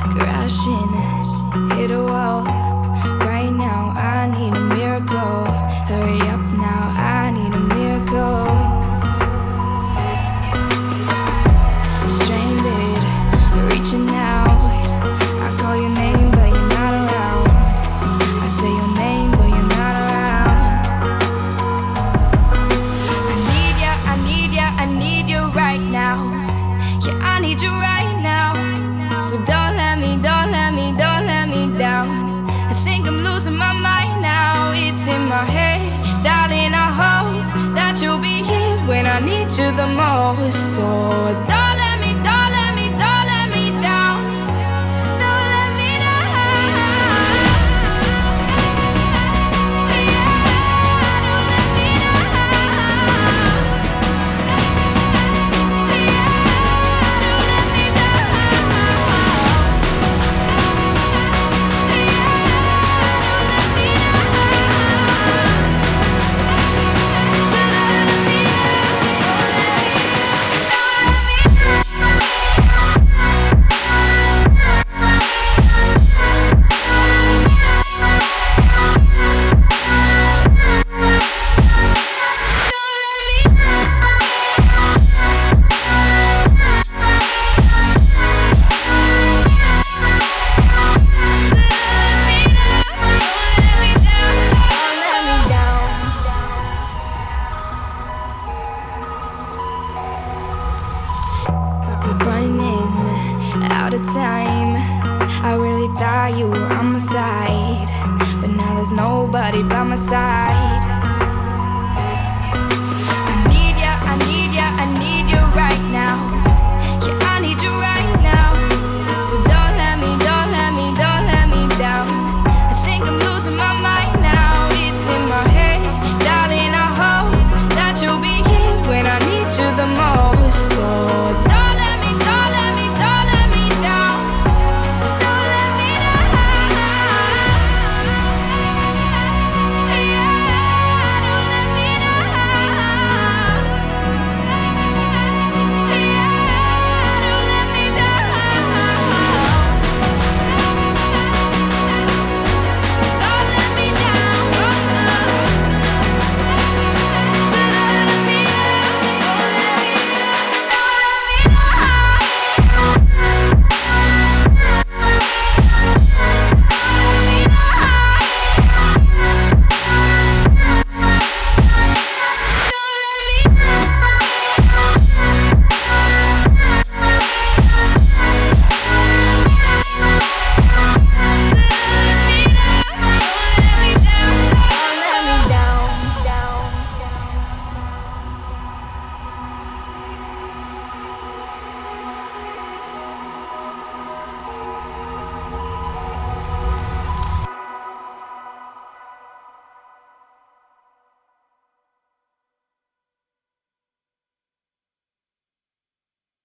crashing, hit a wall. Right now, I need a miracle. Hurry up now, I need a miracle. Stranded, reaching out. I call your name, but you're not around. I say your name, but you're not around. I need ya, I need ya, I need you right now. Yeah, I need you right now. So don't let me down. I think I'm losing my mind now. It's in my head, darling, I hope that you'll be here when I need you the most. So don't let me down. Don't let me down. Yeah, don't let me down. Yeah, don't let me down. Running out of time. I really thought you were on my side, but now there's nobody by my side.